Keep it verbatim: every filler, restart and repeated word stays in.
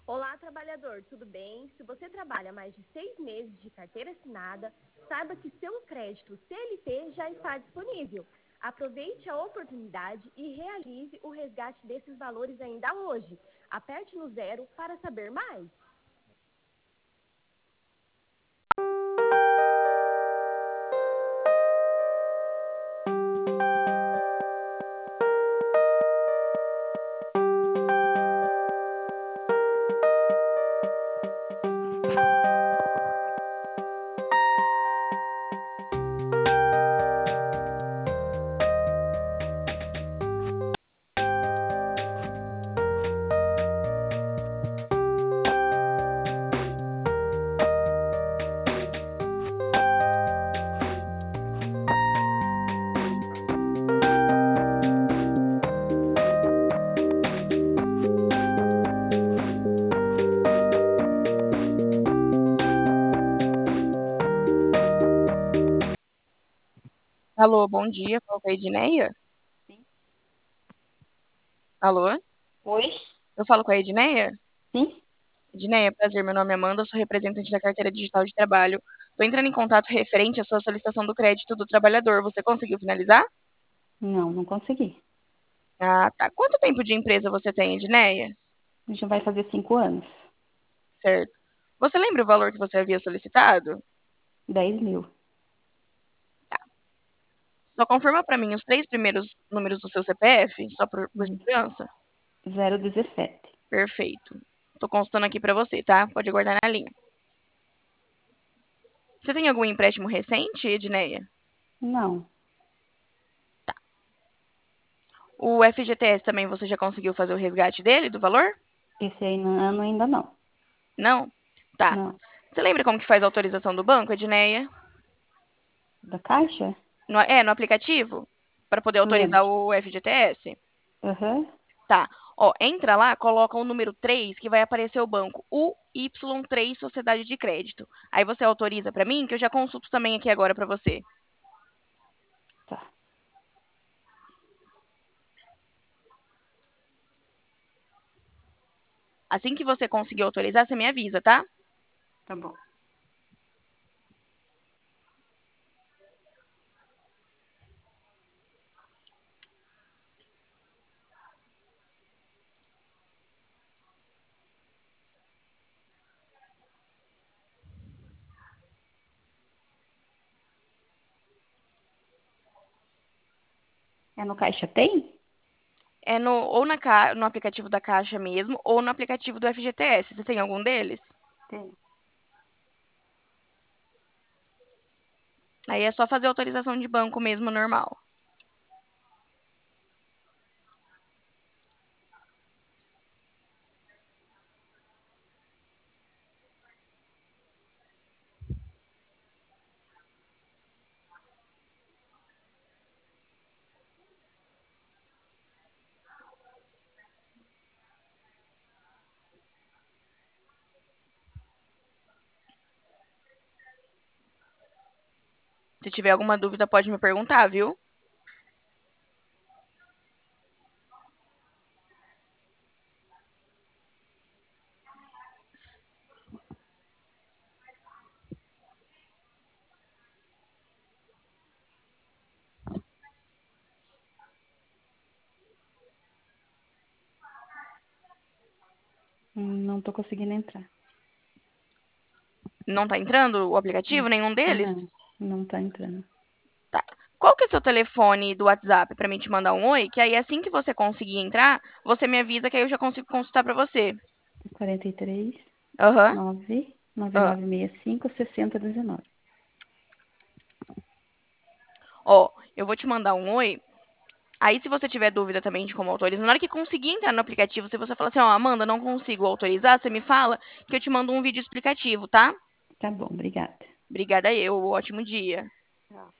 Olá, trabalhador, tudo bem? Se você trabalha mais de seis meses de carteira assinada, saiba que seu crédito C L T já está disponível. Aproveite a oportunidade e realize o resgate desses valores ainda hoje. Aperte no zero para saber mais. Alô, bom dia. Fala com a Edneia? Sim. Alô? Oi? Eu falo com a Edneia? Sim? Edneia, prazer. Meu nome é Amanda, sou representante da Carteira Digital de Trabalho. Estou entrando em contato referente à sua solicitação do crédito do trabalhador. Você conseguiu finalizar? Não, não consegui. Ah, tá. Quanto tempo de empresa você tem, Edneia? Já vai fazer cinco anos. Certo. Você lembra o valor que você havia solicitado? Dez mil. Só confirma para mim os três primeiros números do seu C P F, só por, por Hum, segurança. zero dezessete. Perfeito. Tô consultando aqui para você, tá? Pode aguardar na linha. Você tem algum empréstimo recente, Edneia? Não. O F G T S também você já conseguiu fazer o resgate dele, do valor? Esse aí no ano ainda não. Não? Tá. Não. Você lembra como que faz a autorização do banco, Edneia? Da Caixa? No, é, no aplicativo? Para poder autorizar Lembro. o F G T S? Aham. Tá. Ó, entra lá, coloca o número três que vai aparecer o banco. U Y três Sociedade de Crédito. Aí você autoriza para mim, que eu já consulto também aqui agora para você. Tá. Assim que você conseguir autorizar, você me avisa, tá? Tá bom. É no Caixa Tem? É no, ou na, ca- no aplicativo da Caixa mesmo, ou no aplicativo do F G T S. Você tem algum deles? Tem. Aí é só fazer autorização de banco mesmo, normal. Se tiver alguma dúvida, pode me perguntar, viu? Hum, Não tô conseguindo entrar. Não tá entrando o aplicativo, Hum, nenhum deles? Não, não tá entrando. Tá. Qual que é o seu telefone do WhatsApp pra mim te mandar um oi? Que aí assim que você conseguir entrar, você me avisa que aí eu já consigo consultar pra você. quarenta e três, Aham. nove, nove Ah. nove seis cinco, sessenta dezenove. Ó, eu vou te mandar um oi. Aí, se você tiver dúvida também de como autorizar, na hora que conseguir entrar no aplicativo, se você falar assim, ó, Amanda, não consigo autorizar, você me fala que eu te mando um vídeo explicativo, tá? Tá bom, obrigada. Obrigada eu, ótimo dia. Tchau.